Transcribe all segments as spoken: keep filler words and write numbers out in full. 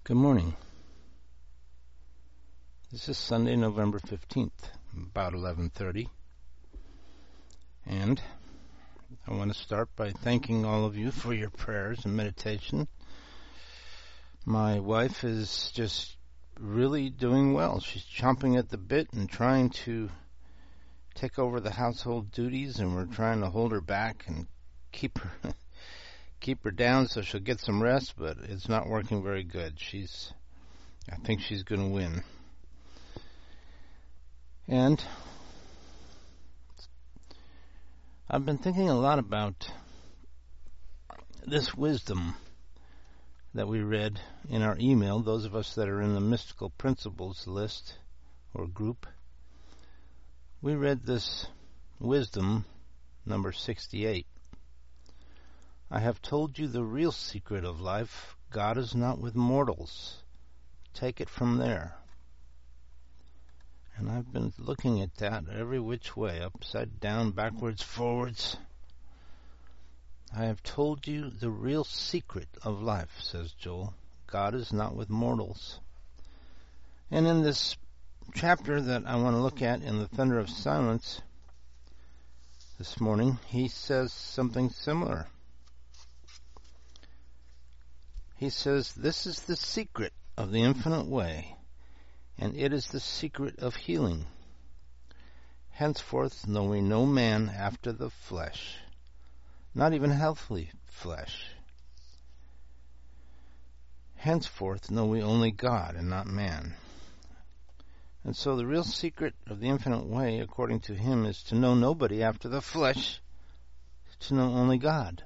Good morning. This is Sunday, November fifteenth, about eleven thirty. And I want to start by thanking all of you for your prayers and meditation. My wife is just really doing well. She's chomping at the bit and trying to take over the household duties, and we're trying to hold her back and keep her keep her down so she'll get some rest, but it's not working very good. She's, I think she's going to win. And I've been thinking a lot about this wisdom that we read in our email, those of us that are in the Mystical Principles list or group. We read this wisdom, number sixty-eight. I have told you the real secret of life. God is not with mortals. Take it from there. And I've been looking at that every which way, upside down, backwards, forwards. I have told you the real secret of life, says Joel. God is not with mortals. And in this chapter that I want to look at in the Thunder of Silence this morning, he says something similar. He says, this is the secret of the infinite way, and it is the secret of healing. Henceforth know we no man after the flesh, not even healthly flesh. Henceforth know we only God and not man. And so the real secret of the infinite way, according to him, is to know nobody after the flesh, to know only God.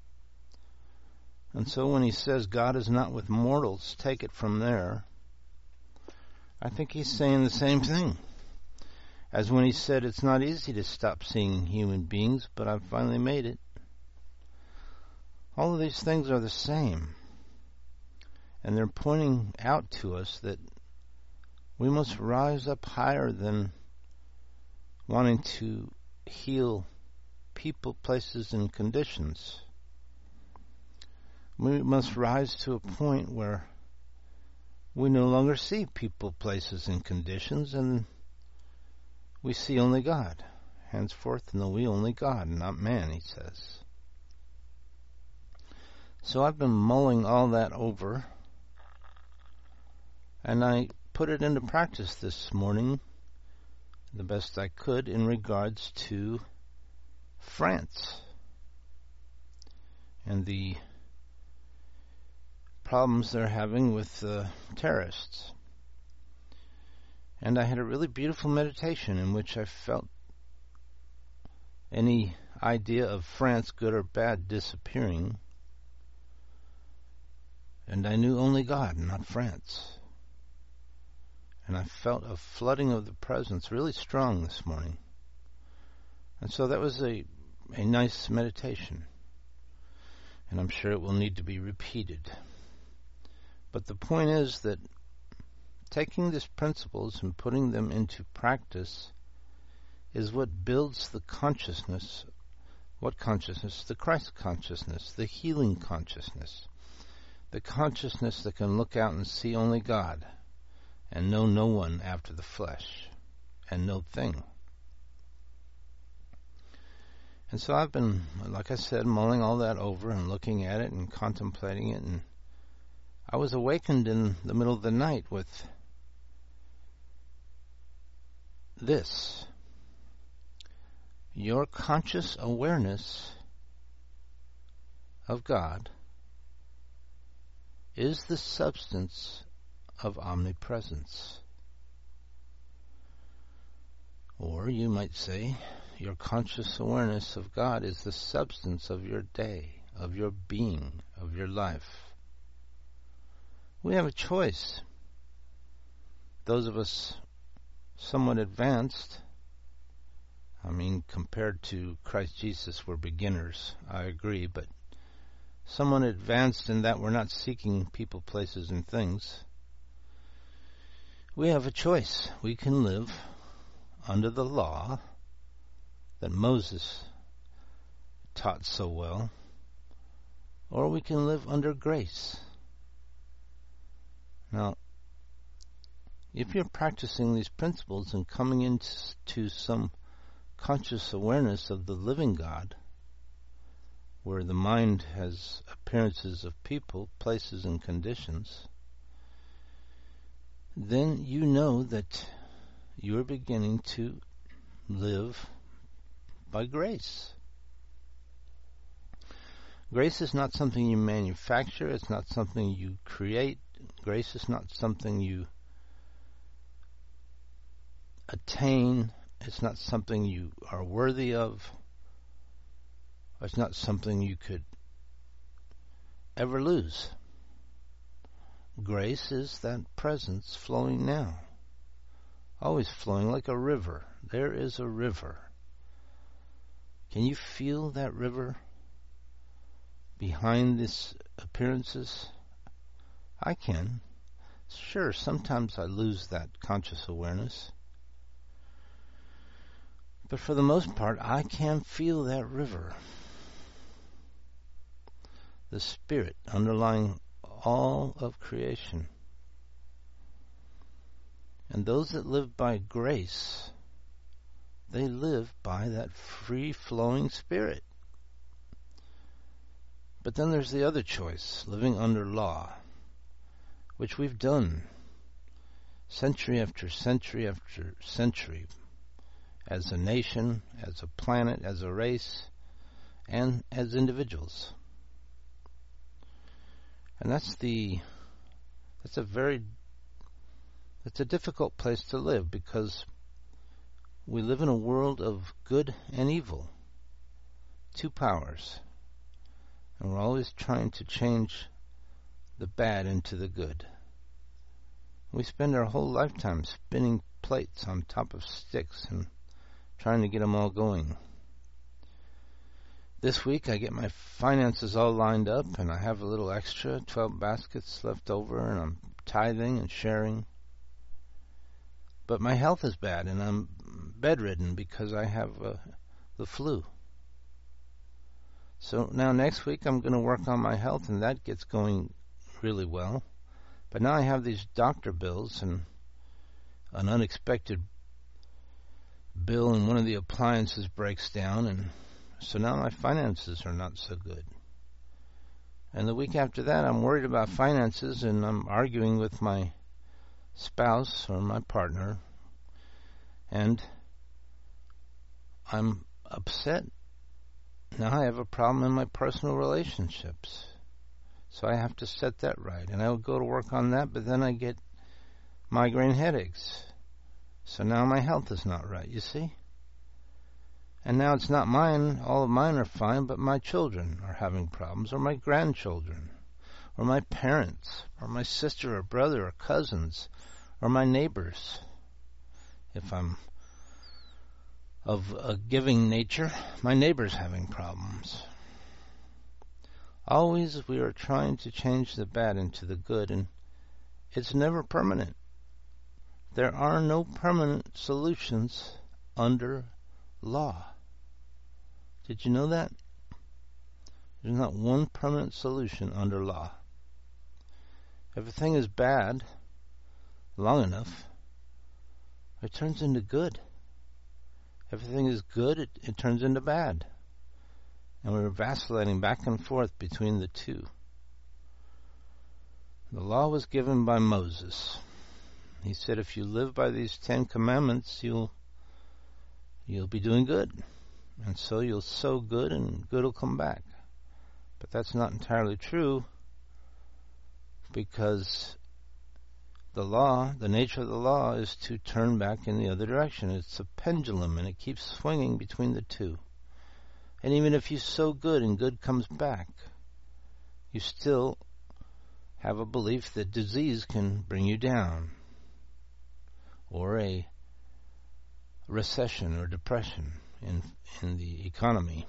And so when he says God is not with mortals, take it from there, I think he's saying the same thing as when he said it's not easy to stop seeing human beings, but I've finally made it. All of these things are the same, and they're pointing out to us that we must rise up higher than wanting to heal people, places, and conditions. We must rise to a point where we no longer see people, places, and conditions, and we see only God. Henceforth know we only God, not man, he says. So I've been mulling all that over, and I put it into practice this morning the best I could in regards to France and the problems they're having with uh, terrorists. And I had a really beautiful meditation in which I felt any idea of France, good or bad, disappearing. And I knew only God, not France. And I felt a flooding of the presence really strong this morning. And so that was a, a nice meditation. And I'm sure it will need to be repeated. But the point is that taking these principles and putting them into practice is what builds the consciousness. What consciousness? The Christ consciousness, the healing consciousness, the consciousness that can look out and see only God and know no one after the flesh and no thing. And so I've been, like I said, mulling all that over and looking at it and contemplating it, and I was awakened in the middle of the night with this. Your conscious awareness of God is the substance of omnipresence. Or you might say, your conscious awareness of God is the substance of your day, of your being, of your life. We have a choice. Those of us somewhat advanced, I mean, compared to Christ Jesus, we're beginners, I agree, but somewhat advanced in that we're not seeking people, places, and things. We have a choice. We can live under the law that Moses taught so well, or we can live under grace. Now, if you're practicing these principles and coming into some conscious awareness of the living God, where the mind has appearances of people, places, and conditions, then you know that you're beginning to live by grace. Grace is not something you manufacture. It's not something you create. Grace is not something you attain. It's not something you are worthy of. It's not something you could ever lose. Grace is that presence flowing now, always flowing like a river. There is a river. Can you feel that river behind these appearances? I can. Sure, sometimes I lose that conscious awareness. But for the most part, I can feel that river. The spirit underlying all of creation. And those that live by grace, they live by that free-flowing spirit. But then there's the other choice, living under law, which we've done century after century after century, as a nation, as a planet, as a race, and as individuals. And that's the, that's a very, it's a difficult place to live, because we live in a world of good and evil, two powers, and we're always trying to change the bad into the good. We spend our whole lifetime spinning plates on top of sticks and trying to get them all going. This week I get my finances all lined up, and I have a little extra, twelve baskets left over, and I'm tithing and sharing. But my health is bad, and I'm bedridden because I have uh, the flu. So now next week I'm going to work on my health, and that gets going really well. But now I have these doctor bills and an unexpected bill, and one of the appliances breaks down, and so now my finances are not so good. And the week after that, I'm worried about finances, and I'm arguing with my spouse or my partner, and I'm upset. Now I have a problem in my personal relationships. So I have to set that right. And I will go to work on that, but then I get migraine headaches. So now my health is not right, you see? And now it's not mine. All of mine are fine, but my children are having problems, or my grandchildren, or my parents, or my sister or brother or cousins, or my neighbors. If I'm of a giving nature, my neighbor's having problems. Always we are trying to change the bad into the good, and it's never permanent. There are no permanent solutions under law. Did you know that? There's not one permanent solution under law. If a thing is bad long enough, it turns into good. If a thing is good, it, it turns into bad. And we're vacillating back and forth between the two. The law was given by Moses. He said, if you live by these Ten Commandments, you'll you'll be doing good. And so you'll sow good, and good will come back. But that's not entirely true, because the law, the nature of the law, is to turn back in the other direction. It's a pendulum, and it keeps swinging between the two. And even if you sow good and good comes back, you still have a belief that disease can bring you down, or a recession or depression in in the economy.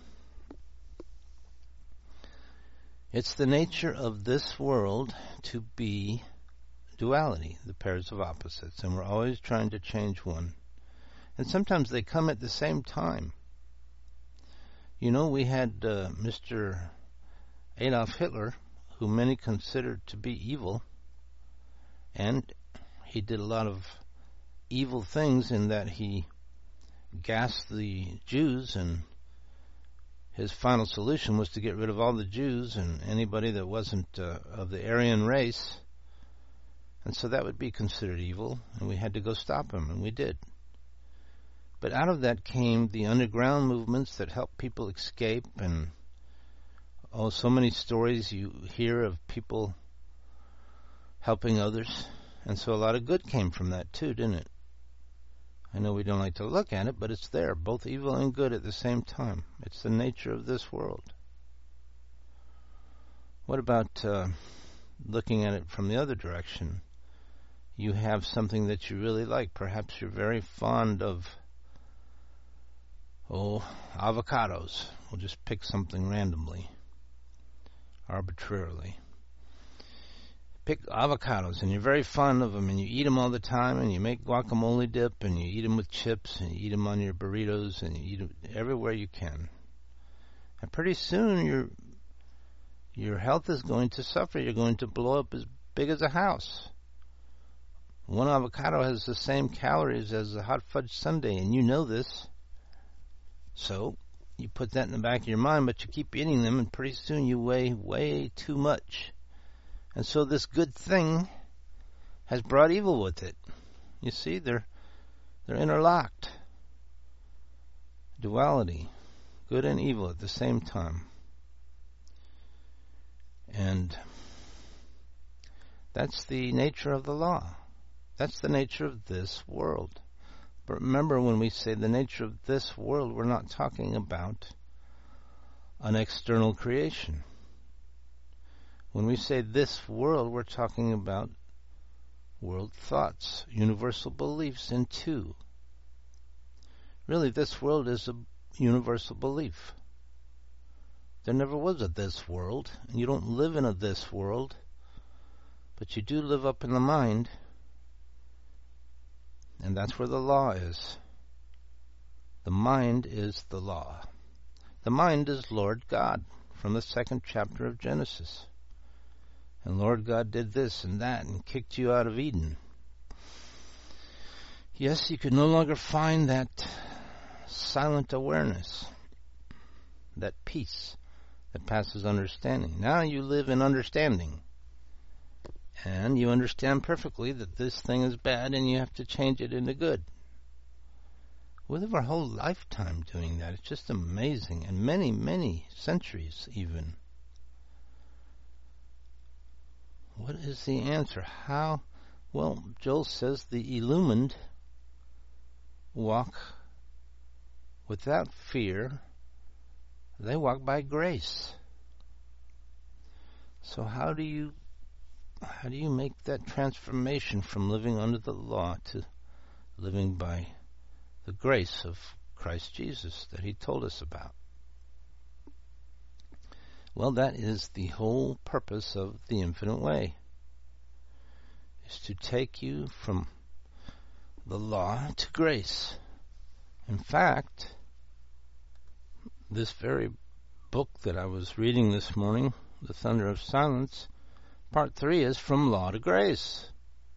It's the nature of this world to be duality, the pairs of opposites, and we're always trying to change one. And sometimes they come at the same time. You know, we had uh, Mister Adolf Hitler, who many considered to be evil, And he did a lot of evil things in that he gassed the Jews, and his final solution was to get rid of all the Jews and anybody that wasn't uh, of the Aryan race. And so that would be considered evil, and we had to go stop him, and we did. But out of that came the underground movements that helped people escape, and oh, so many stories you hear of people helping others. And so a lot of good came from that too, didn't it? I know we don't like to look at it, but it's there, both evil and good at the same time. It's the nature of this world. What about uh, looking at it from the other direction? You have something that you really like. Perhaps you're very fond of, oh, avocados. We'll just pick something randomly, arbitrarily. Pick avocados, and you're very fond of them, and you eat them all the time, and you make guacamole dip, and you eat them with chips, and you eat them on your burritos, and you eat them everywhere you can. And pretty soon, your your health is going to suffer. You're going to blow up as big as a house. One avocado has the same calories as a hot fudge sundae, and you know this. So you put that in the back of your mind, but you keep eating them, and pretty soon you weigh way too much. And so this good thing has brought evil with it. You see, they're they're interlocked. Duality, good and evil at the same time. And that's the nature of the law. That's the nature of this world. But remember, when we say the nature of this world, we're not talking about an external creation. When we say this world, we're talking about world thoughts, universal beliefs in two. Really, this world is a universal belief. There never was a this world, and you don't live in a this world, but you do live up in the mind, and that's where the law is. The mind is the law. The mind is Lord God from the second chapter of Genesis. And Lord God did this and that and kicked you out of Eden. Yes, you could no longer find that silent awareness, that peace that passes understanding. Now you live in understanding. And you understand perfectly that this thing is bad and you have to change it into good. We live our whole lifetime doing that. It's just amazing. And many, many centuries even. What is the answer? How? Well, Joel says the illumined walk without fear. They walk by grace. So how do you how do you make that transformation from living under the law to living by the grace of Christ Jesus that he told us about? Well, that is the whole purpose of the infinite way, is to take you from the law to grace. In fact, this very book that I was reading this morning, The Thunder of Silence, part three is from law to grace.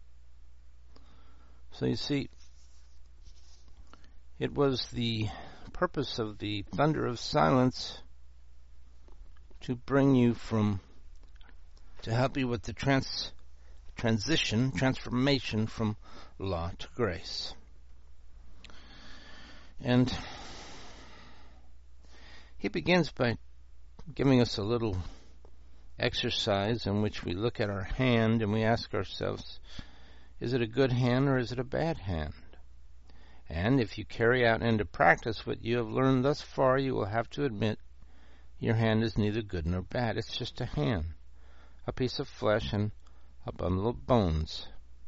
So you see, it was the purpose of the Thunder of Silence to bring you from, to help you with the trans, transition, transformation from law to grace. And he begins by giving us a little exercise in which we look at our hand and we ask ourselves, is it a good hand or is it a bad hand? And if you carry out into practice what you have learned thus far, you will have to admit your hand is neither good nor bad. It's just a hand, a piece of flesh and a bundle of bones.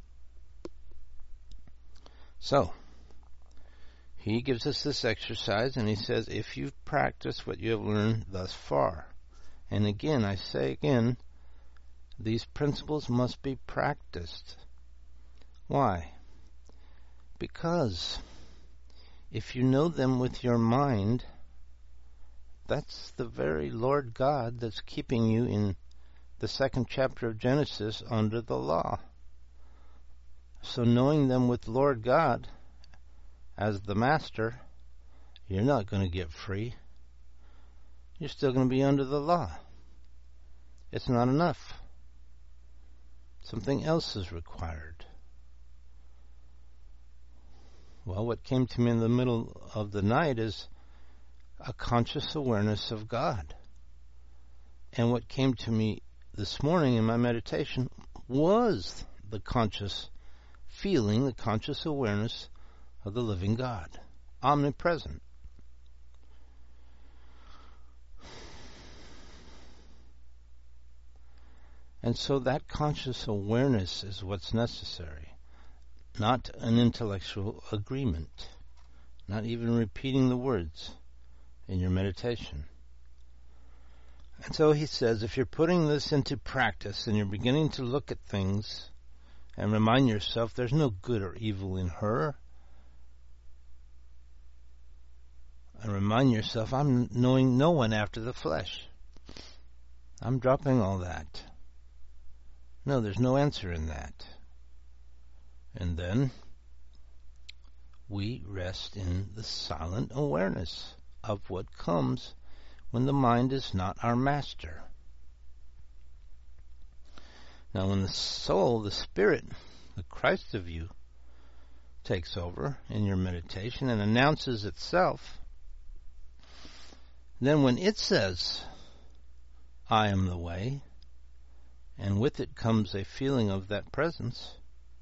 So, he gives us this exercise and he says, if you've practiced what you have learned thus far, and again, I say again, these principles must be practiced. Why? Because if you know them with your mind, that's the very Lord God that's keeping you in the second chapter of Genesis under the law. So knowing them with Lord God as the master, you're not going to get free. You're still going to be under the law. It's not enough. Something else is required. Well, what came to me in the middle of the night is a conscious awareness of God. And what came to me this morning in my meditation was the conscious feeling, the conscious awareness of the living God, omnipresent. And so that conscious awareness is what's necessary, not an intellectual agreement, not even repeating the words in your meditation. And so he says, if you're putting this into practice and you're beginning to look at things and remind yourself there's no good or evil in her, and remind yourself I'm knowing no one after the flesh. I'm dropping all that. No, there's no answer in that. And then we rest in the silent awareness of what comes when the mind is not our master. Now when the soul, the spirit, the Christ of you takes over in your meditation and announces itself, then when it says, I am the way, and with it comes a feeling of that presence,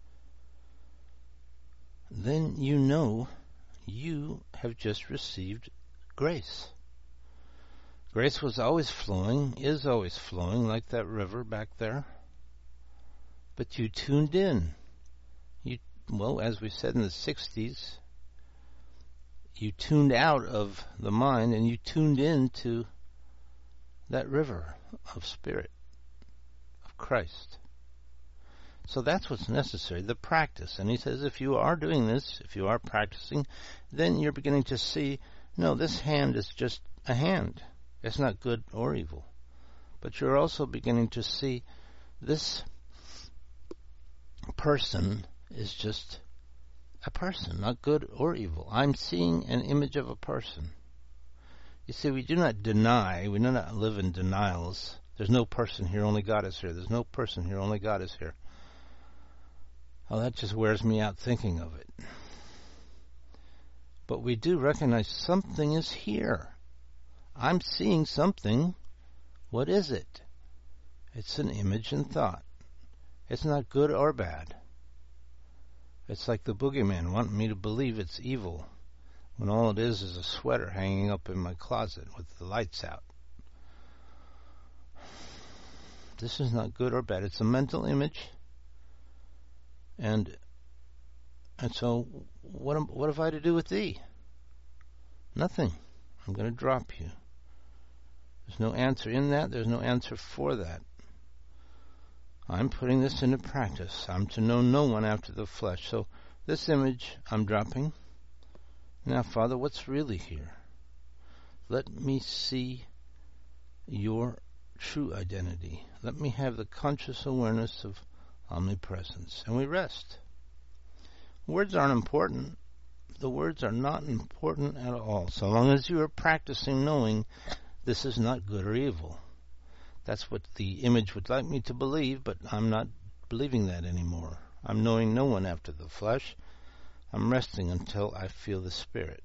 then you know you have just received grace. Grace was always flowing, is always flowing, like that river back there. But you tuned in. You, well, as we said in the sixties, you tuned out of the mind and you tuned into that river of spirit, of Christ. So that's what's necessary, the practice. And he says if you are doing this, if you are practicing, then you're beginning to see, no, this hand is just a hand. It's not good or evil. But you're also beginning to see this person is just a person, not good or evil. I'm seeing an image of a person. You see, we do not deny, we do not live in denials. There's no person here, only God is here. There's no person here, only God is here. Oh, that just wears me out thinking of it. But we do recognize something is here. I'm seeing something. What is it? It's an image and thought. It's not good or bad. It's like the boogeyman wanting me to believe it's evil when all it is is a sweater hanging up in my closet with the lights out. This is not good or bad. It's a mental image. And and so what am, what have I to do with thee? Nothing. I'm going to drop you. There's no answer in that. There's no answer for that. I'm putting this into practice. I'm to know no one after the flesh. So this image I'm dropping. Now, Father, what's really here? Let me see your true identity. Let me have the conscious awareness of omnipresence. And we rest. Words aren't important. The words are not important at all, so long as you are practicing knowing this is not good or evil. That's what the image would like me to believe, but I'm not believing that anymore. I'm knowing no one after the flesh. I'm resting until I feel the Spirit.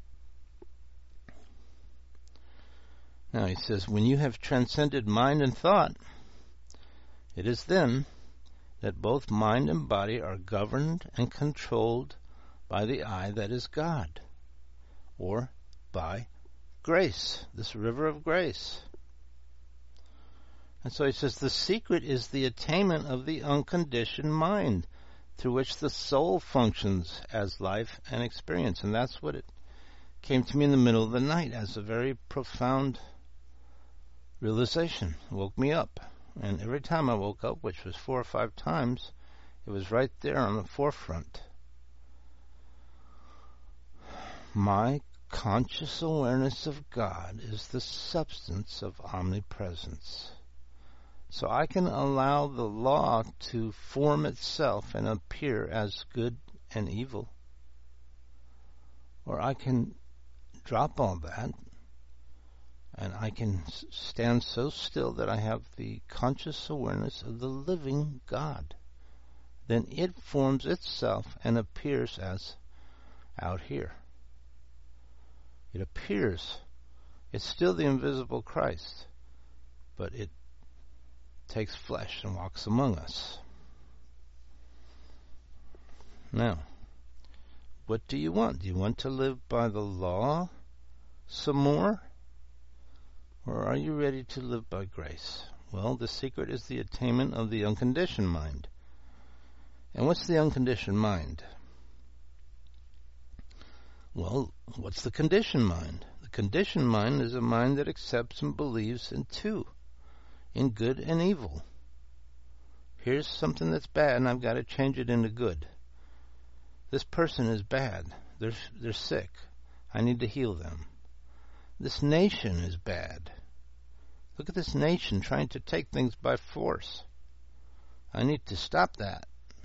Now he says, when you have transcended mind and thought, it is then that both mind and body are governed and controlled by the I that is God, or by grace, this river of grace. And so he says the secret is the attainment of the unconditioned mind through which the soul functions as life and experience. And that's what it came to me in the middle of the night as a very profound realization. It woke me up. And every time I woke up, which was four or five times, it was right there on the forefront. My conscious awareness of God is the substance of omnipresence. So I can allow the law to form itself and appear as good and evil. Or I can drop all that and I can stand so still that I have the conscious awareness of the living God. Then it forms itself and appears as out here. It appears. It's still the invisible Christ, but it takes flesh and walks among us. Now, what do you want? Do you want to live by the law some more? Or are you ready to live by grace? Well, the secret is the attainment of the unconditioned mind. And what's the unconditioned mind? Well, what's the conditioned mind? The conditioned mind is a mind that accepts and believes in two, in good and evil. Here's something that's bad and I've got to change it into good. This person is bad. They're, they're sick. I need to heal them. This nation is bad. Look at this nation trying to take things by force. I need to stop that.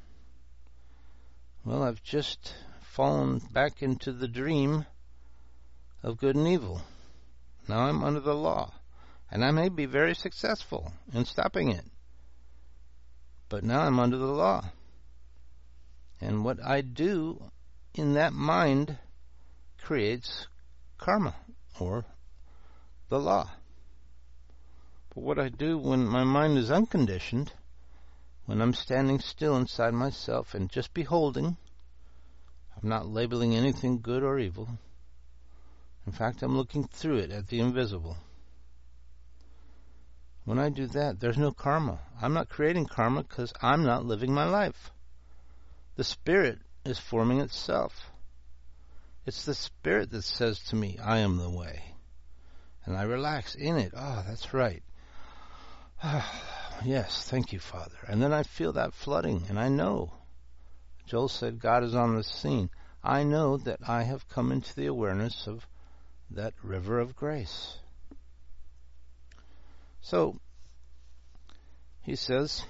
Well, I've just fallen back into the dream of good and evil. Now I'm under the law, and I may be very successful in stopping it. But now I'm under the law. And what I do in that mind creates karma, or the law. But what I do when my mind is unconditioned, when I'm standing still inside myself and just beholding, I'm not labeling anything good or evil. In fact, I'm looking through it at the invisible. When I do that, there's no karma. I'm not creating karma because I'm not living my life. The Spirit is forming itself. It's the Spirit that says to me, I am the way. And I relax in it. Oh, that's right. Yes, thank you, Father. And then I feel that flooding, and I know. Joel said, God is on the scene. I know that I have come into the awareness of that river of grace. So, he says,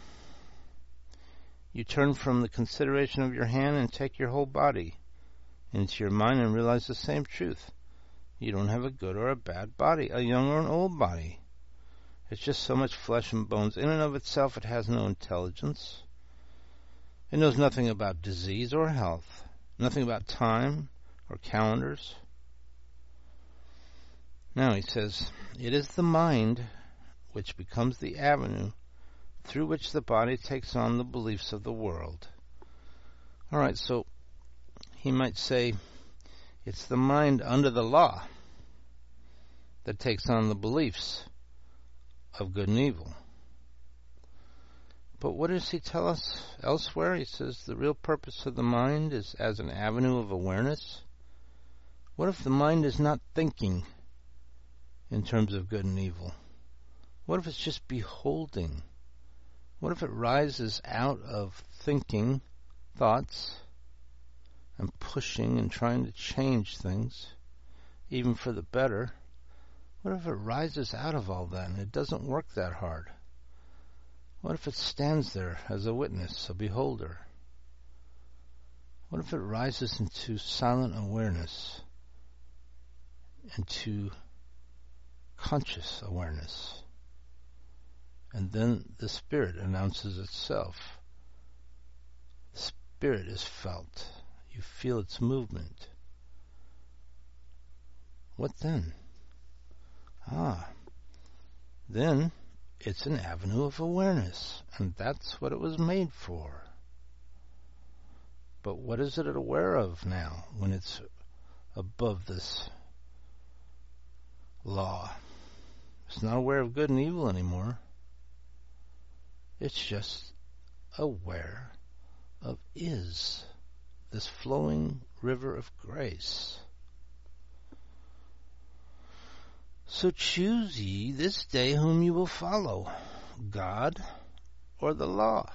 you turn from the consideration of your hand and take your whole body into your mind and realize the same truth. You don't have a good or a bad body, a young or an old body. It's just so much flesh and bones. In and of itself, it has no intelligence. It knows nothing about disease or health, nothing about time or calendars. Now he says, it is the mind which becomes the avenue through which the body takes on the beliefs of the world. All right, so he might say it's the mind under the law that takes on the beliefs of good and evil. But what does he tell us elsewhere? He says the real purpose of the mind is as an avenue of awareness. What if the mind is not thinking in terms of good and evil? What if it's just beholding? What if it rises out of thinking thoughts and pushing and trying to change things, even for the better? What if it rises out of all that and it doesn't work that hard? What if it stands there as a witness, a beholder? What if it rises into silent awareness, into conscious awareness? And then the Spirit announces itself. The Spirit is felt. You feel its movement. What then? Ah, then it's an avenue of awareness, and that's what it was made for. But what is it aware of now when it's above this law? It's not aware of good and evil anymore. It's just aware of is, this flowing river of grace. So choose ye this day whom you will follow, God or the law.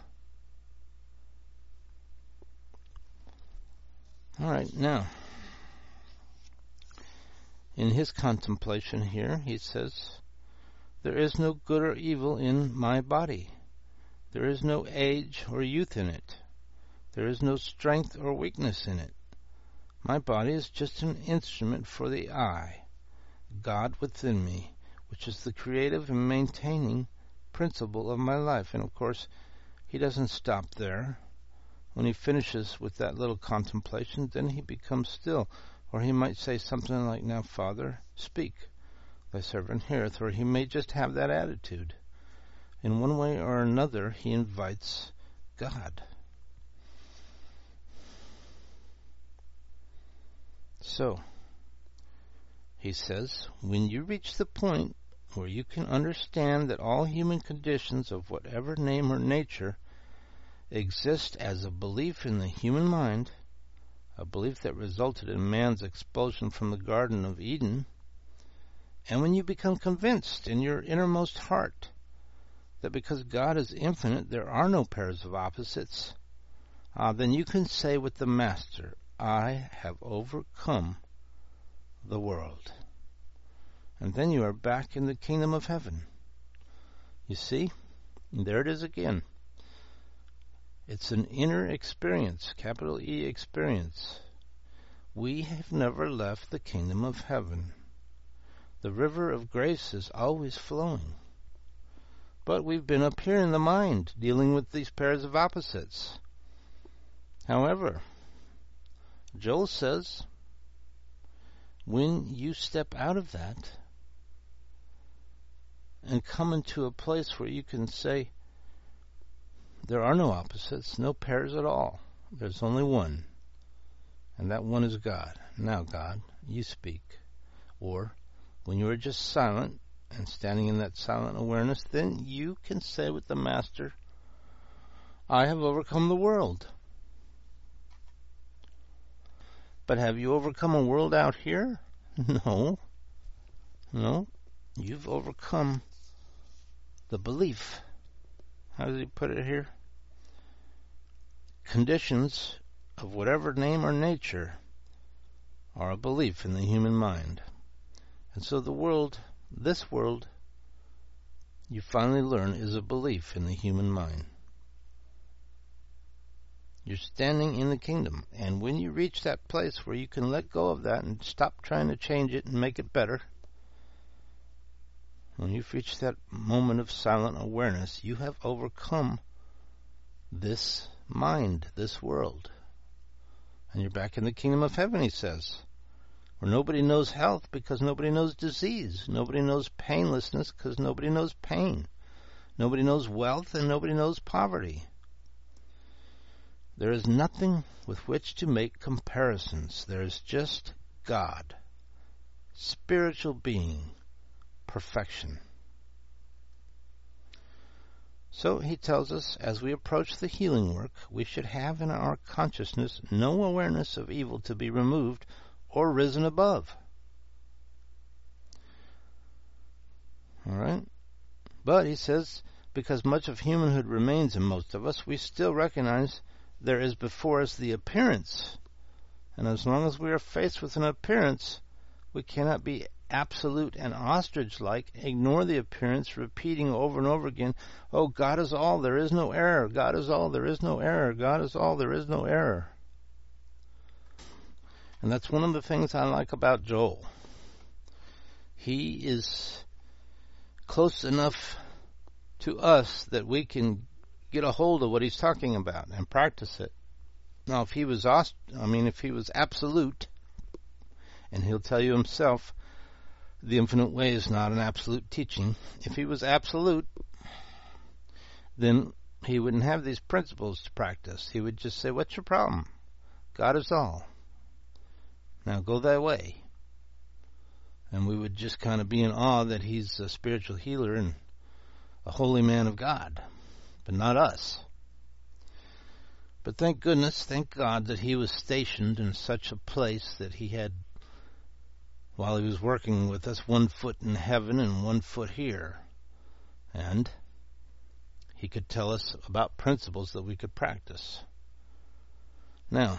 All right, now, in his contemplation here, he says, There is no good or evil in my body. There is no age or youth in it. There is no strength or weakness in it. My body is just an instrument for the I, God within me, which is the creative and maintaining principle of my life. And of course, he doesn't stop there. When he finishes with that little contemplation, then he becomes still. Or he might say something like, now, Father, speak. Thy servant heareth. Or he may just have that attitude. In one way or another, he invites God. So, he says, when you reach the point where you can understand that all human conditions of whatever name or nature exist as a belief in the human mind, a belief that resulted in man's expulsion from the Garden of Eden, and when you become convinced in your innermost heart that because God is infinite there are no pairs of opposites, uh, then you can say with the Master, I have overcome the world. And then you are back in the kingdom of heaven. You see, there it is again. It's an inner experience, capital E experience. We have never left the kingdom of heaven. The river of grace is always flowing. But we've been up here in the mind, dealing with these pairs of opposites. However, Joel says, when you step out of that and come into a place where you can say, there are no opposites, no pairs at all. There's only one. And that one is God. Now, God, you speak. Or, when you are just silent and standing in that silent awareness, then you can say with the Master, I have overcome the world. But have you overcome a world out here? No. No. You've overcome the belief. How does he put it here? Conditions of whatever name or nature are a belief in the human mind. And so the world, this world, you finally learn is a belief in the human mind. You're standing in the kingdom, and when you reach that place where you can let go of that and stop trying to change it and make it better, when you've reached that moment of silent awareness, you have overcome this mind, this world. And you're back in the kingdom of heaven, he says, where nobody knows health because nobody knows disease. Nobody knows painlessness because nobody knows pain. Nobody knows wealth and nobody knows poverty. There is nothing with which to make comparisons. There is just God, spiritual being, perfection. So he tells us, as we approach the healing work, we should have in our consciousness no awareness of evil to be removed or risen above. All right? But, he says, because much of humanhood remains in most of us, we still recognize there is before us the appearance. And as long as we are faced with an appearance, we cannot be absolute and ostrich-like, ignore the appearance, repeating over and over again, oh, God is all, there is no error. God is all, there is no error. God is all, there is no error. And that's one of the things I like about Joel. He is close enough to us that we can get a hold of what he's talking about and practice it. Now, if he was, ost- I mean, if he was absolute, and he'll tell you himself, the infinite way is not an absolute teaching. If he was absolute, then he wouldn't have these principles to practice. He would just say, what's your problem? God is all. Now go thy way. And we would just kind of be in awe that he's a spiritual healer and a holy man of God, but not us. But thank goodness, thank God that he was stationed in such a place that he had, while he was working with us, one foot in heaven and one foot here. And he could tell us about principles that we could practice. Now,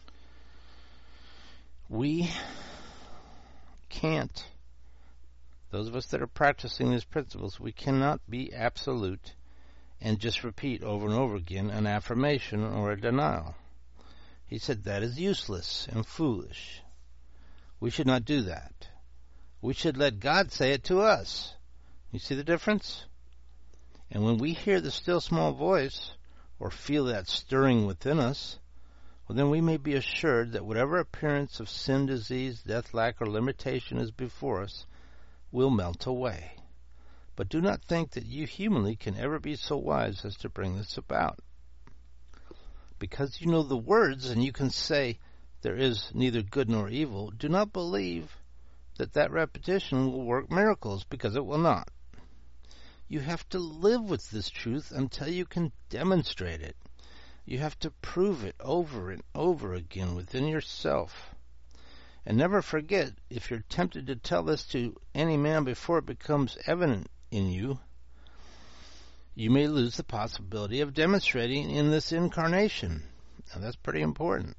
we can't, those of us that are practicing these principles, we cannot be absolute and just repeat over and over again an affirmation or a denial. He said that is useless and foolish. We should not do that. We should let God say it to us. You see the difference? And when we hear the still small voice, or feel that stirring within us, well, then we may be assured that whatever appearance of sin, disease, death, lack, or limitation is before us will melt away. But do not think that you humanly can ever be so wise as to bring this about. Because you know the words and you can say there is neither good nor evil, do not believe that that repetition will work miracles, because it will not. You have to live with this truth until you can demonstrate it. You have to prove it over and over again within yourself. And never forget, if you're tempted to tell this to any man before it becomes evident in you, you may lose the possibility of demonstrating in this incarnation. Now that's pretty important.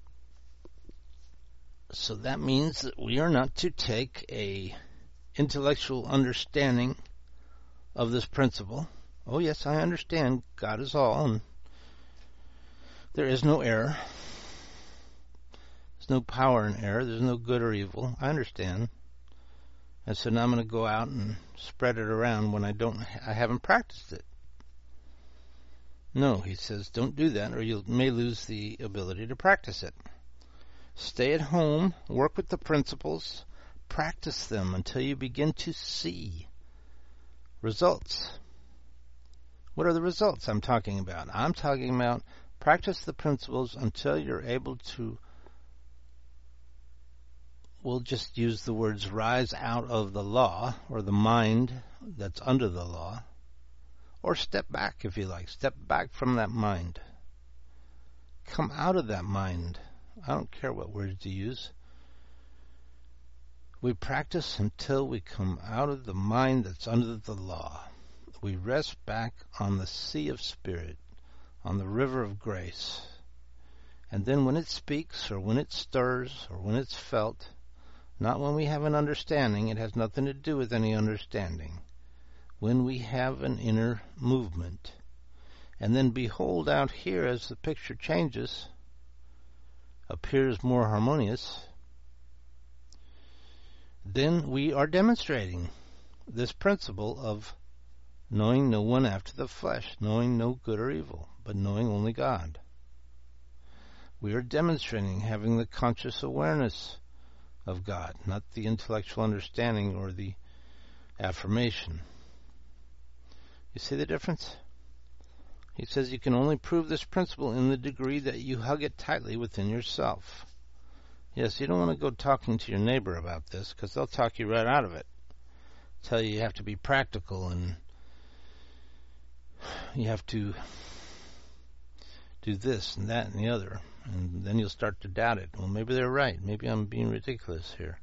So that means that we are not to take a intellectual understanding of this principle. Oh yes, I understand God is all and there is no error. There's no power in error. There's no good or evil. I understand. And so now I'm going to go out and spread it around when I don't, I haven't practiced it. No, he says, don't do that or you may lose the ability to practice it. Stay at home, work with the principles, practice them until you begin to see results. What are the results I'm talking about? I'm talking about practice the principles until you're able to, we'll just use the words, rise out of the law or the mind that's under the law, or step back if you like. Step back from that mind. Come out of that mind. I don't care what words you use. We practice until we come out of the mind that's under the law. We rest back on the sea of spirit, on the river of grace. And then when it speaks, or when it stirs, or when it's felt, not when we have an understanding, it has nothing to do with any understanding. When we have an inner movement. And then behold out here as the picture changes, appears more harmonious, then we are demonstrating this principle of knowing no one after the flesh, knowing no good or evil, but knowing only God. We are demonstrating having the conscious awareness of God, not the intellectual understanding or the affirmation. You see the difference? He says you can only prove this principle in the degree that you hug it tightly within yourself. Yes, you don't want to go talking to your neighbor about this, because they'll talk you right out of it. Tell you you have to be practical and you have to do this and that and the other. And then you'll start to doubt it. Well, maybe they're right. Maybe I'm being ridiculous here.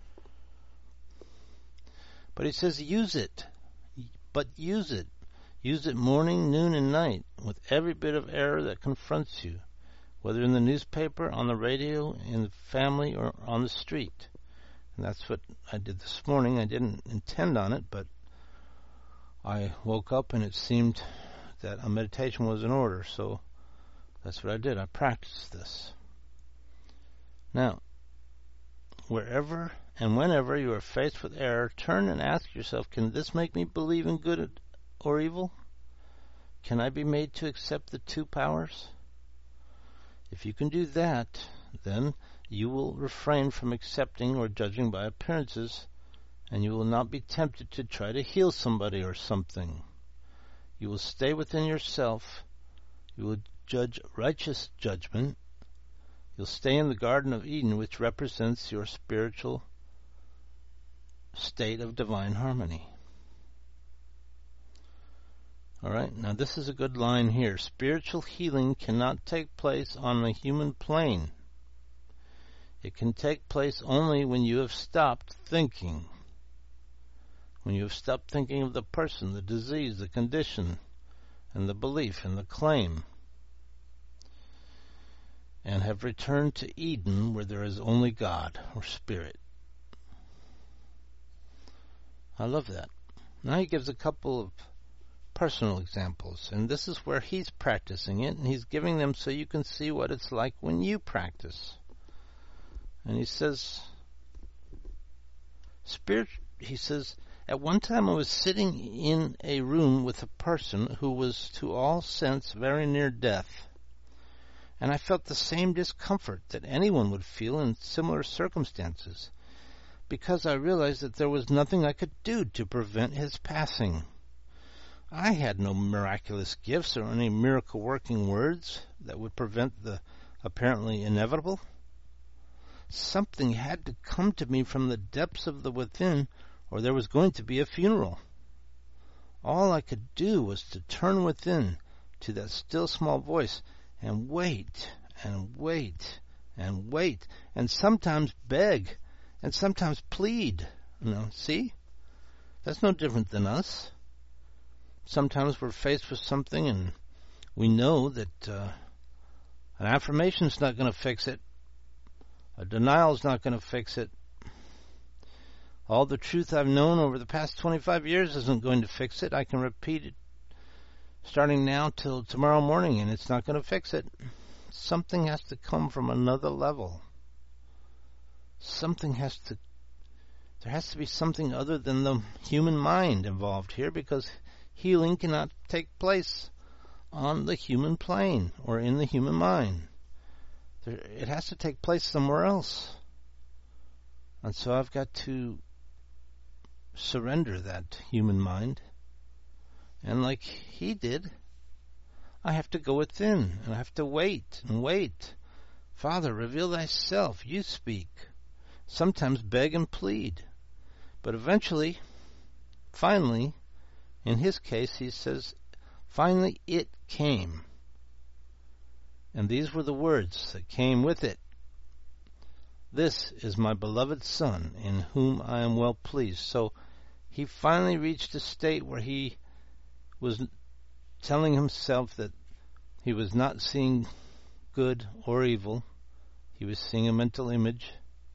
But he says use it. But use it. Use it morning, noon, and night with every bit of error that confronts you, whether in the newspaper, on the radio, in the family, or on the street. And that's what I did this morning. I didn't intend on it, but I woke up and it seemed that a meditation was in order, so that's what I did. I practiced this. Now, wherever and whenever you are faced with error, turn and ask yourself, can this make me believe in good or evil? Can I be made to accept the two powers? If you can do that, then you will refrain from accepting or judging by appearances, and you will not be tempted to try to heal somebody or something. You will stay within yourself. You will judge righteous judgment. You'll stay in the Garden of Eden, which represents your spiritual state of divine harmony. All right, now this is a good line here. Spiritual healing cannot take place on the human plane. It can take place only when you have stopped thinking. When you have stopped thinking of the person, the disease, the condition, and the belief and the claim, and have returned to Eden where there is only God or Spirit. I love that. Now he gives a couple of personal examples, and this is where he's practicing it, and he's giving them so you can see what it's like when you practice. And he says, Spirit, he says, at one time I was sitting in a room with a person who was to all sense very near death, and I felt the same discomfort that anyone would feel in similar circumstances, because I realized that there was nothing I could do to prevent his passing. I had no miraculous gifts or any miracle-working words that would prevent the apparently inevitable. Something had to come to me from the depths of the within, or there was going to be a funeral. All I could do was to turn within to that still small voice and wait and wait and wait and sometimes beg and sometimes plead. You know, see? That's no different than us. Sometimes we're faced with something and we know that uh, an affirmation is not going to fix it. A denial is not going to fix it. All the truth I've known over the past twenty-five years isn't going to fix it. I can repeat it starting now till tomorrow morning, and it's not going to fix it. Something has to come from another level. Something has to, there has to be something other than the human mind involved here, because healing cannot take place on the human plane or in the human mind. There, it has to take place somewhere else. And so I've got to surrender that human mind. And like he did, I have to go within, and I have to wait and wait. Father, reveal thyself. You speak. Sometimes beg and plead. But eventually, finally, in his case, he says, finally it came. And these were the words that came with it. This is my beloved Son, in whom I am well pleased. So he finally reached a state where he was telling himself that he was not seeing good or evil. He was seeing a mental image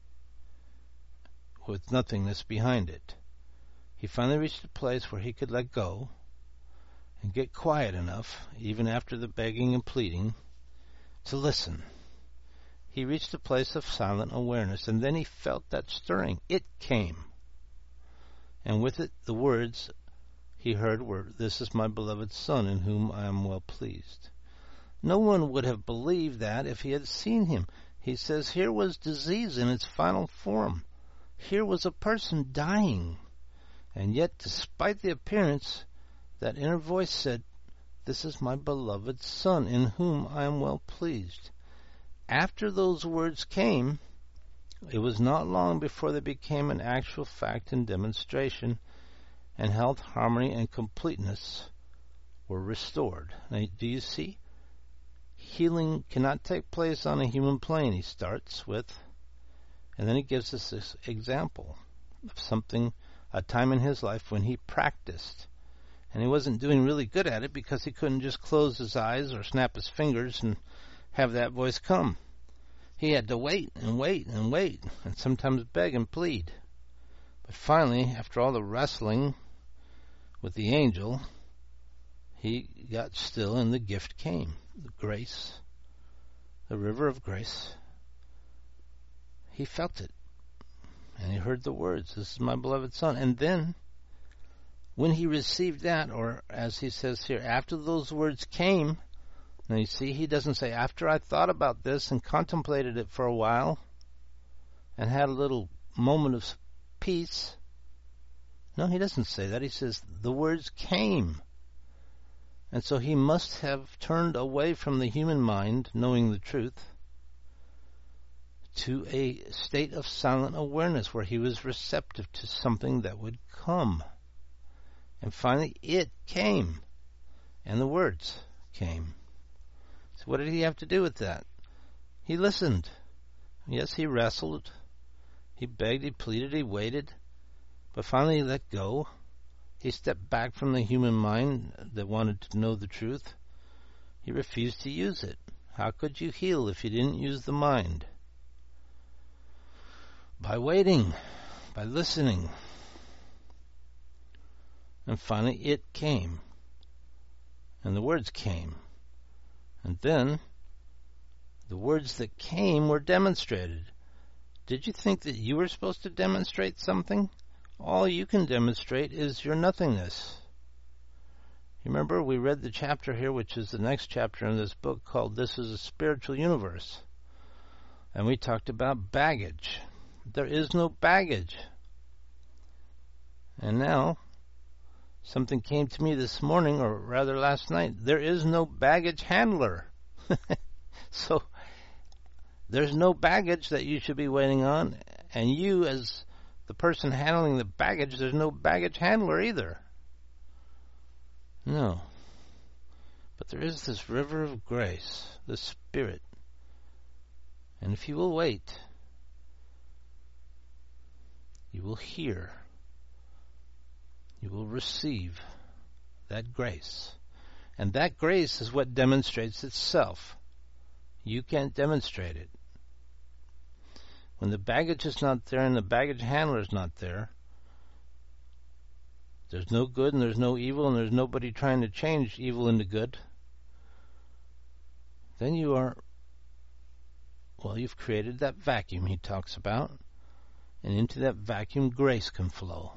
with nothingness behind it. He finally reached a place where he could let go and get quiet enough, even after the begging and pleading, to listen. He reached a place of silent awareness, and then he felt that stirring. It came. And with it, the words he heard were, "This is my beloved Son, in whom I am well pleased." No one would have believed that if he had seen him. He says here was disease in its final form. Here was a person dying. And yet, despite the appearance, that inner voice said, "This is my beloved Son, in whom I am well pleased." After those words came, it was not long before they became an actual fact and demonstration, and health, harmony, and completeness were restored. Now, do you see? Healing cannot take place on a human plane, he starts with, and then he gives us this example of something, a time in his life when he practiced. And he wasn't doing really good at it because he couldn't just close his eyes or snap his fingers and have that voice come. He had to wait and wait and wait and sometimes beg and plead. But finally, after all the wrestling with the angel, he got still and the gift came. The grace, the river of grace. He felt it. And he heard the words, "This is my beloved Son." And then, when he received that, or as he says here, after those words came, now you see, he doesn't say, after I thought about this and contemplated it for a while and had a little moment of peace. No, he doesn't say that. He says, the words came. And so he must have turned away from the human mind, knowing the truth, to a state of silent awareness where he was receptive to something that would come. And finally, it came. And the words came. So what did he have to do with that? He listened. Yes, he wrestled. He begged, he pleaded, he waited. But finally he let go. He stepped back from the human mind that wanted to know the truth. He refused to use it. How could you heal if you didn't use the mind? By waiting, by listening. And finally it came. And the words came. And then the words that came were demonstrated. Did you think that you were supposed to demonstrate something? All you can demonstrate is your nothingness. You remember we read the chapter here, which is the next chapter in this book, called This is a Spiritual Universe. And we talked about baggage. There is no baggage. And now, something came to me this morning, or rather last night. There is no baggage handler. So, there's no baggage that you should be waiting on. And you, as the person handling the baggage, there's no baggage handler either. No. But there is this river of grace, the Spirit. And if you will wait, you will hear, you will receive that grace. And that grace is what demonstrates itself. You can't demonstrate it. When the baggage is not there and the baggage handler is not there, there's no good and there's no evil and there's nobody trying to change evil into good, then you are, well, you've created that vacuum he talks about, and into that vacuum grace can flow.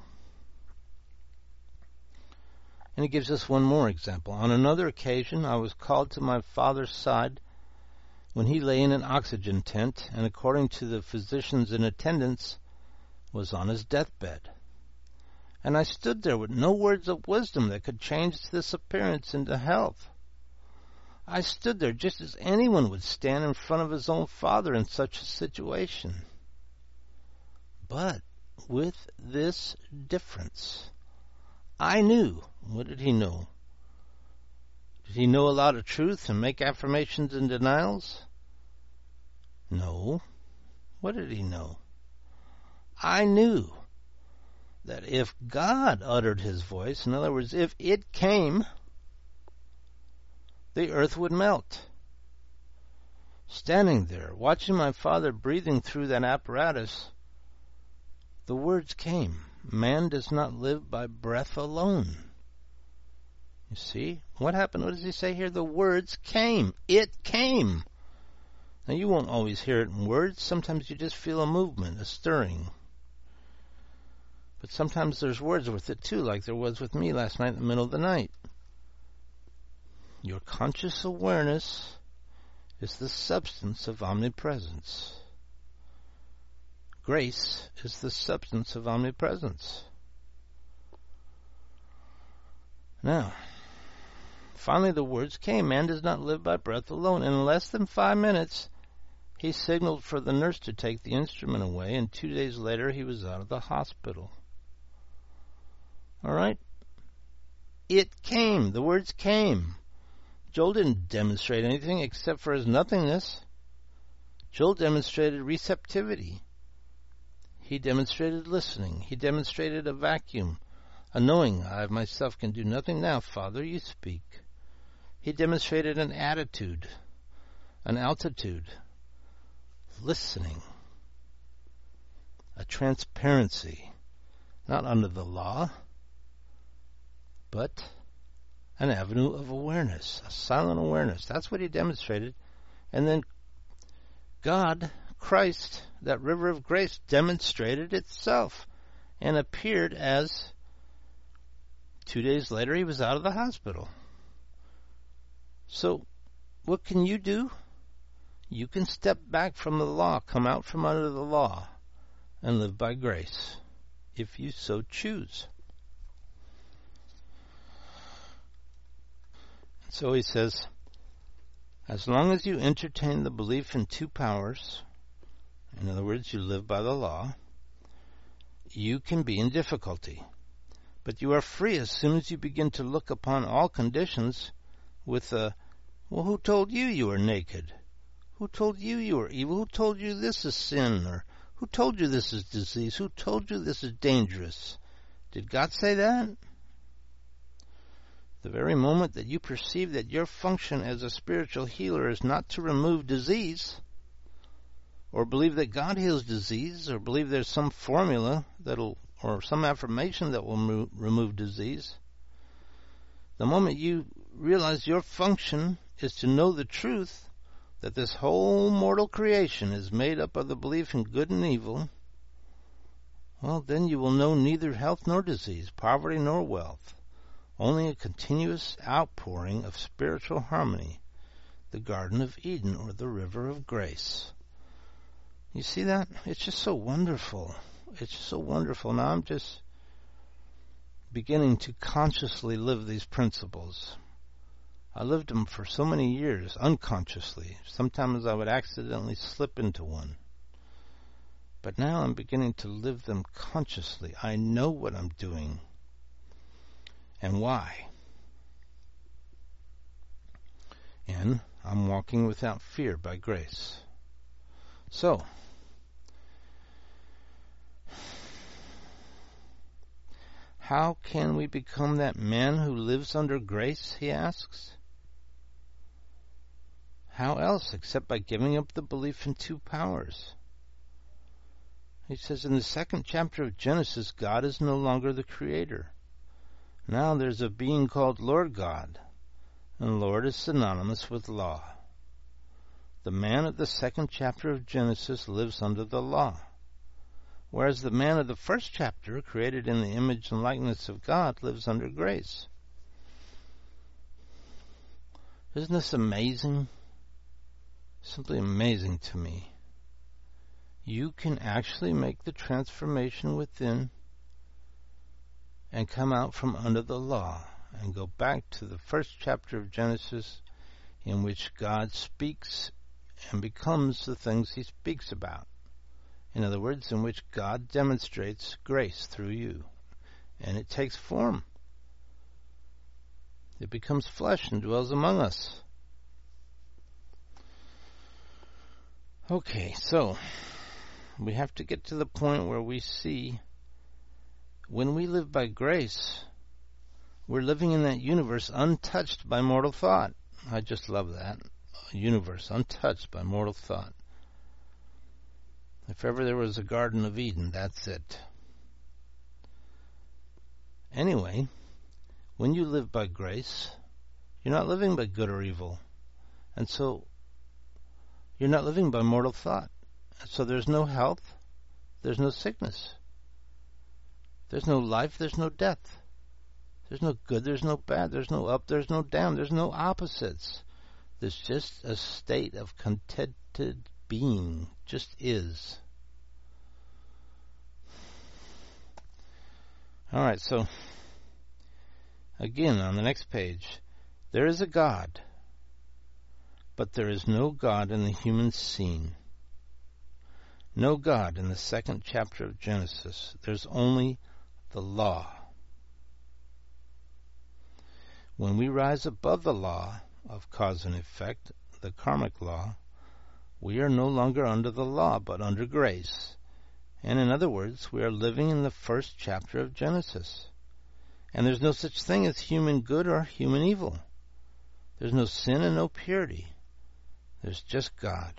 And he gives us one more example. On another occasion, I was called to my father's side when he lay in an oxygen tent, and according to the physicians in attendance, was on his deathbed. And I stood there with no words of wisdom that could change this appearance into health. I stood there just as anyone would stand in front of his own father in such a situation. But with this difference, I knew. What did he know? Did he know a lot of truth and make affirmations and denials? No. What did he know? I knew that if God uttered his voice, in other words, if it came, the earth would melt. Standing there, watching my father breathing through that apparatus, the words came. Man does not live by breath alone. You see? What happened? What does he say here? The words came. It came. Now, you won't always hear it in words. Sometimes you just feel a movement, a stirring. But sometimes there's words with it too, like there was with me last night in the middle of the night. Your conscious awareness is the substance of omnipresence. Grace is the substance of omnipresence. Now, finally the words came. Man does not live by breath alone. In less than five minutes, he signaled for the nurse to take the instrument away, and two days later he was out of the hospital. All right? It came. The words came. Joel didn't demonstrate anything except for his nothingness. Joel demonstrated receptivity. He demonstrated listening. He demonstrated a vacuum, a knowing, I myself can do nothing now, Father, you speak. He demonstrated an attitude, an altitude, listening, a transparency, not under the law, but an avenue of awareness, a silent awareness. That's what he demonstrated. And then God, Christ, that river of grace, demonstrated itself and appeared as two days later he was out of the hospital. So what can you do? You can step back from the law, come out from under the law, and live by grace, if you so choose. So he says, as long as you entertain the belief in two powers, in other words, you live by the law, you can be in difficulty. But you are free as soon as you begin to look upon all conditions with a, well, who told you you were naked? Who told you you were evil? Who told you this is sin? Or who told you this is disease? Who told you this is dangerous? Did God say that? The very moment that you perceive that your function as a spiritual healer is not to remove disease, or believe that God heals disease, or believe there's some formula that'll, or some affirmation that will mo- remove disease, The moment you realize your function is to know the truth, that this whole mortal creation is made up of the belief in good and evil, well, then you will know neither health nor disease, poverty nor wealth, only a continuous outpouring of spiritual harmony, the Garden of Eden or the River of Grace. You see that? It's just so wonderful. It's just so wonderful. Now I'm just beginning to consciously live these principles. I lived them for so many years, unconsciously. Sometimes I would accidentally slip into one. But now I'm beginning to live them consciously. I know what I'm doing and why. And I'm walking without fear by grace. So, how can we become that man who lives under grace, he asks. How else except by giving up the belief in two powers? He says in the second chapter of Genesis, God is no longer the creator. Now there's a being called Lord God, and Lord is synonymous with law. The man of the second chapter of Genesis lives under the law, whereas the man of the first chapter, created in the image and likeness of God, lives under grace. Isn't this amazing? Simply amazing to me. You can actually make the transformation within and come out from under the law and go back to the first chapter of Genesis, in which God speaks and becomes the things he speaks about. In other words, in which God demonstrates grace through you, and it takes form. It becomes flesh and dwells among us. Okay, so we have to get to the point where we see when we live by grace, we're living in that universe untouched by mortal thought. I just love that. A universe untouched by mortal thought. If ever there was a Garden of Eden, that's it. Anyway, when you live by grace, you're not living by good or evil. And so you're not living by mortal thought. So there's no health, there's no sickness. There's no life, there's no death. There's no good, there's no bad. There's no up, there's no down. There's no opposites. There's just a state of contented being. Just is. Alright, so again on the next page, there is a God, but there is no God in the human scene. No God in the second chapter of Genesis. There's only the law. When we rise above the law of cause and effect, the karmic law, we are no longer under the law, but under grace. And in other words, we are living in the first chapter of Genesis. And there's no such thing as human good or human evil. There's no sin and no purity. There's just God.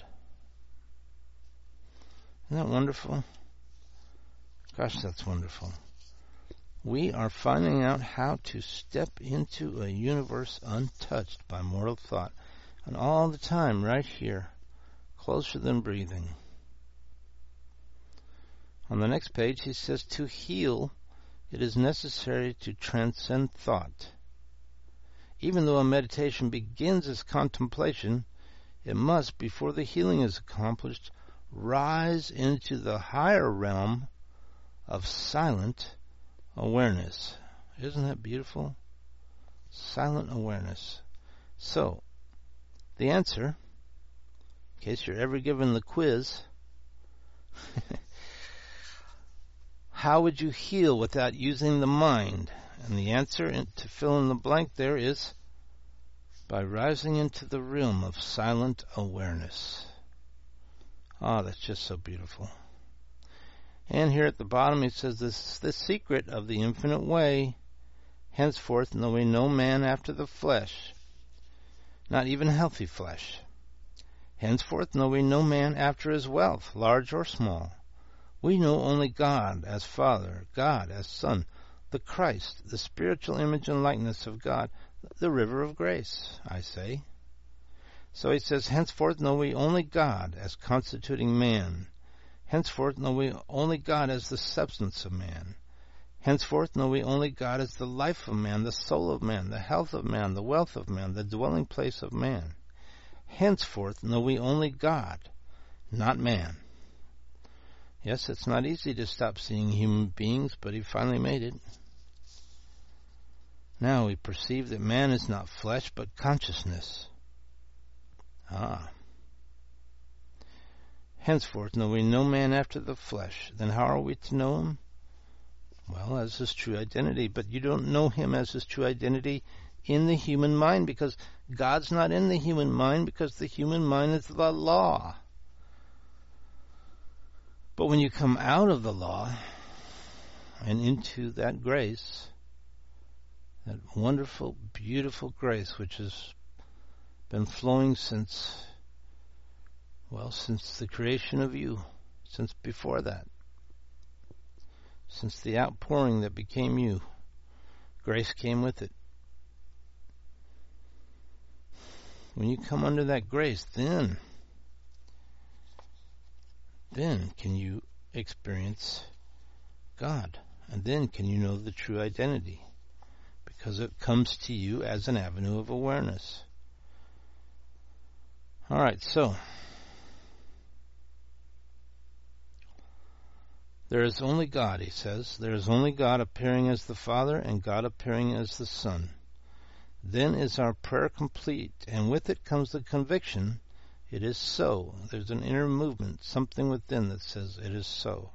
Isn't that wonderful? Gosh, that's wonderful. We are finding out how to step into a universe untouched by mortal thought. And all the time, right here, closer than breathing. On the next page, he says, to heal, it is necessary to transcend thought. Even though a meditation begins as contemplation, it must, before the healing is accomplished, rise into the higher realm of silent awareness. Isn't that beautiful? Silent awareness. So, the answer, in case you're ever given the quiz, how would you heal without using the mind? And the answer to fill in the blank there is by rising into the realm of silent awareness. Ah, oh, that's just so beautiful. And here at the bottom it says, this is the secret of the infinite way, henceforth knowing no man after the flesh, not even healthy flesh. Henceforth knowing no man after his wealth, large or small. We know only God as Father, God as Son, the Christ, the spiritual image and likeness of God, the river of grace, I say. So he says, henceforth know we only God as constituting man. Henceforth know we only God as the substance of man. Henceforth know we only God as the life of man, the soul of man, the health of man, the wealth of man, the dwelling place of man. Henceforth know we only God, not man. Yes, it's not easy to stop seeing human beings, but he finally made it. Now we perceive that man is not flesh, but consciousness. Ah. Henceforth know we no man after the flesh. Then how are we to know him? Well, as his true identity. But you don't know him as his true identity in the human mind, because God's not in the human mind, because the human mind is the law. But when you come out of the law and into that grace, that wonderful, beautiful grace which has been flowing since, well, since the creation of you, since before that, since the outpouring that became you, grace came with it. When you come under that grace, then, then can you experience God, and then can you know the true identity, because it comes to you as an avenue of awareness. All right, so there is only God, he says. There is only God appearing as the Father and God appearing as the Son. Then is our prayer complete, and with it comes the conviction, it is so. There's an inner movement, something within that says it is so.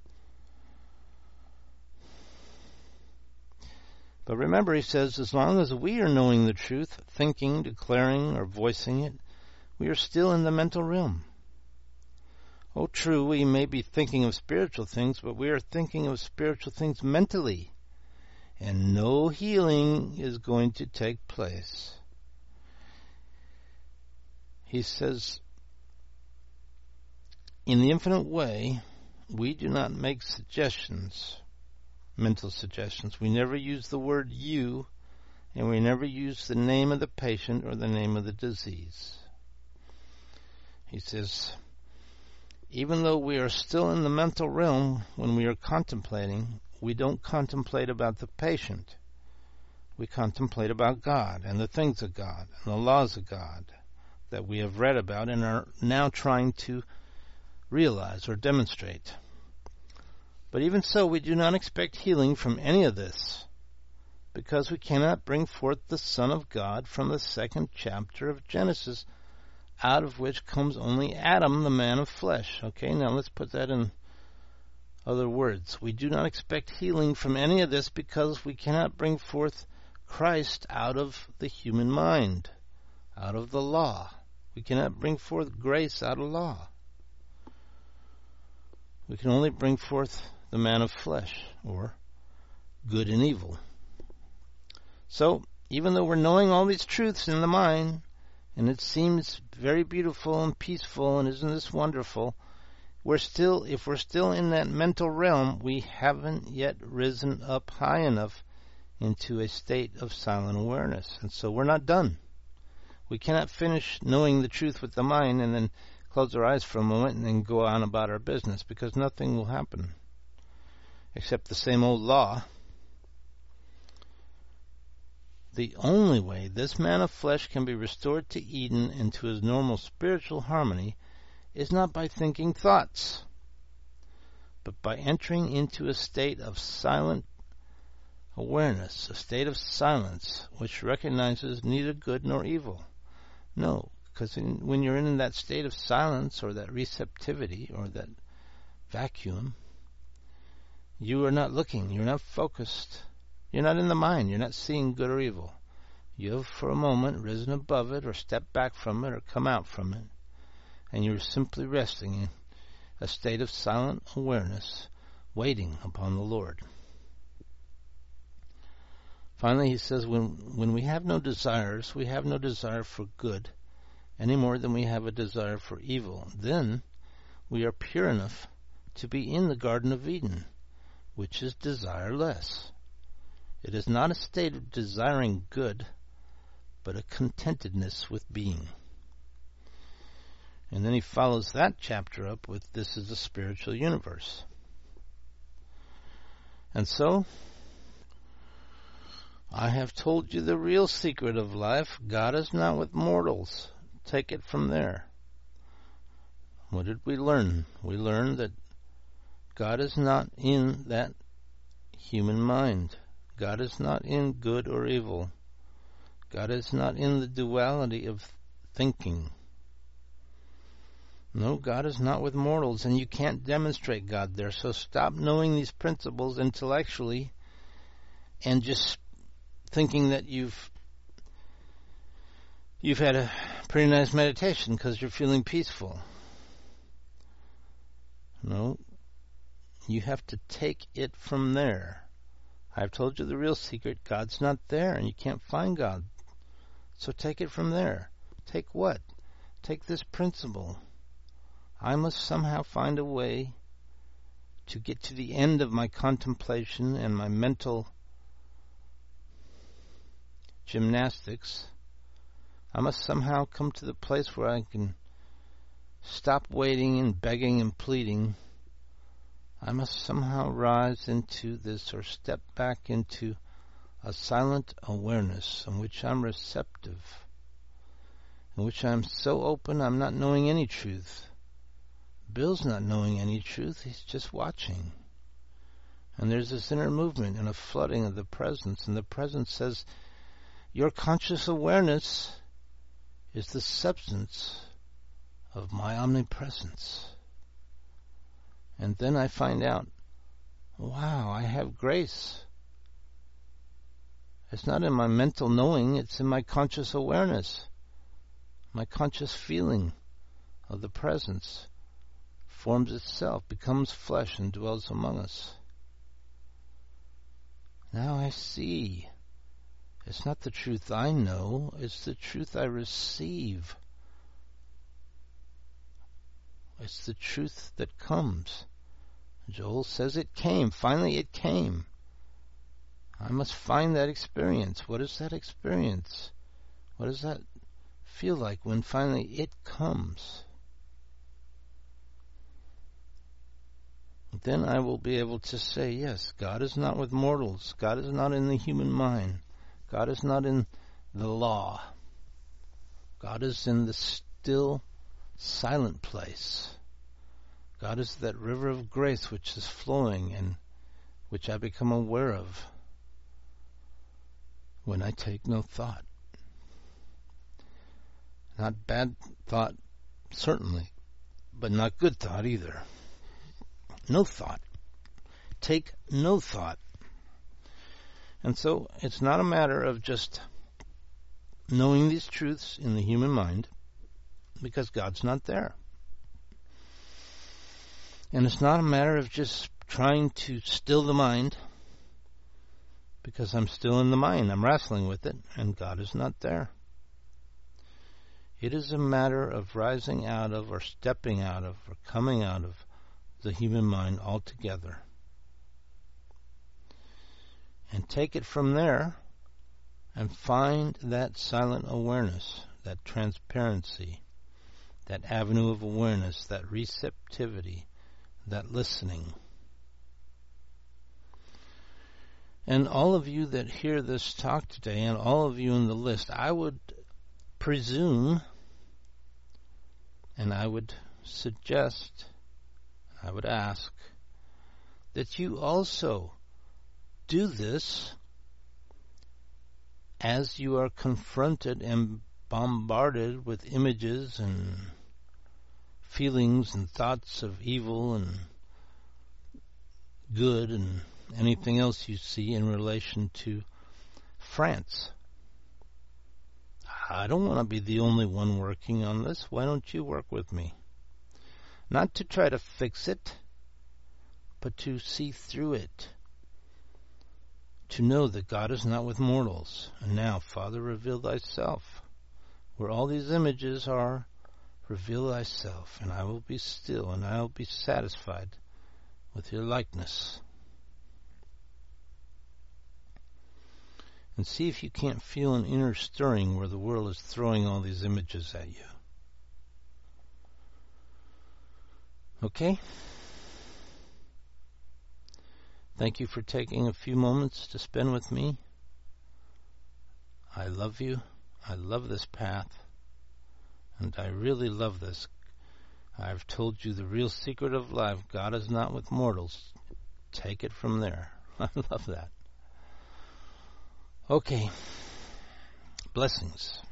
But remember, he says, as long as we are knowing the truth, thinking, declaring, or voicing it, we are still in the mental realm. Oh, true, we may be thinking of spiritual things, but we are thinking of spiritual things mentally, and no healing is going to take place. He says, in the infinite way, we do not make suggestions, mental suggestions. We never use the word you, and we never use the name of the patient or the name of the disease. He says, even though we are still in the mental realm when we are contemplating, we don't contemplate about the patient. We contemplate about God and the things of God and the laws of God that we have read about and are now trying to realize or demonstrate. But even so, we do not expect healing from any of this, because we cannot bring forth the Son of God from the second chapter of Genesis, out of which comes only Adam, the man of flesh. Okay, now let's put that in other words. We do not expect healing from any of this because we cannot bring forth Christ out of the human mind, out of the law. We cannot bring forth grace out of law. We can only bring forth the man of flesh, or good and evil. So, even though we're knowing all these truths in the mind, and it seems very beautiful and peaceful, and isn't this wonderful, we're still, if we're still in that mental realm, we haven't yet risen up high enough into a state of silent awareness. And so we're not done. We cannot finish knowing the truth with the mind and then close our eyes for a moment and then go on about our business, because nothing will happen except the same old law. The only way this man of flesh can be restored to Eden and to his normal spiritual harmony is not by thinking thoughts, but by entering into a state of silent awareness, a state of silence which recognizes neither good nor evil. No, because in, when you're in that state of silence or that receptivity or that vacuum, you are not looking, you're not focused, you're not in the mind, you're not seeing good or evil. You have for a moment risen above it or stepped back from it or come out from it, and you're simply resting in a state of silent awareness, waiting upon the Lord. Finally, he says, when, when we have no desires, we have no desire for good any more than we have a desire for evil. Then we are pure enough to be in the Garden of Eden, which is desireless. It is not a state of desiring good, but a contentedness with being. And then he follows that chapter up with, this is a spiritual universe. And so, I have told you the real secret of life. God is not with mortals. Take it from there. What did we learn? We learned that God is not in that human mind. God is not in good or evil. God is not in the duality of thinking. No, God is not with mortals, and you can't demonstrate God there. So stop knowing these principles intellectually and just thinking that you've you've had a pretty nice meditation because you're feeling peaceful. No, you have to take it from there. I've told you the real secret. God's not there, and you can't find God. So take it from there. Take what? Take this principle. I must somehow find a way to get to the end of my contemplation and my mental gymnastics. I must somehow come to the place where I can stop waiting and begging and pleading. I must somehow rise into this or step back into a silent awareness in which I'm receptive, in which I'm so open I'm not knowing any truth. Bill's not knowing any truth, he's just watching. And there's this inner movement and a flooding of the presence, and the presence says, your conscious awareness is the substance of my omnipresence. And then I find out, wow, I have grace. It's not in my mental knowing, it's in my conscious awareness, my conscious feeling of the presence. Forms itself, becomes flesh, and dwells among us. Now I see. It's not the truth I know, it's the truth I receive. It's the truth that comes. Joel says it came. Finally it came. I must find that experience. What is that experience? What does that feel like when finally it comes? Then I will be able to say, yes, God is not with mortals. God is not in the human mind. God is not in the law. God is in the still, silent place. God is that river of grace which is flowing and which I become aware of when I take no thought. Not bad thought, certainly, but not good thought either. No thought. Take no thought. And so it's not a matter of just knowing these truths in the human mind, because God's not there. And it's not a matter of just trying to still the mind, because I'm still in the mind. I'm wrestling with it, and God is not there. It is a matter of rising out of, or stepping out of, or coming out of the human mind altogether. And take it from there and find that silent awareness, that transparency, that avenue of awareness, that receptivity, that listening. And all of you that hear this talk today, and all of you in the list, I would presume, and I would suggest, I would ask, that you also do this as you are confronted and bombarded with images and feelings and thoughts of evil and good and anything else you see in relation to France. I don't want to be the only one working on this. Why don't you work with me? Not to try to fix it, but to see through it. To know that God is not with mortals. And now, Father, reveal thyself. Where all these images are, reveal thyself, and I will be still, and I will be satisfied with your likeness. And see if you can't feel an inner stirring where the world is throwing all these images at you. Okay? Thank you for taking a few moments to spend with me. I love you. I love this path. And I really love this. I've told you the real secret of life. God is not with mortals. Take it from there. I love that. Okay. Blessings.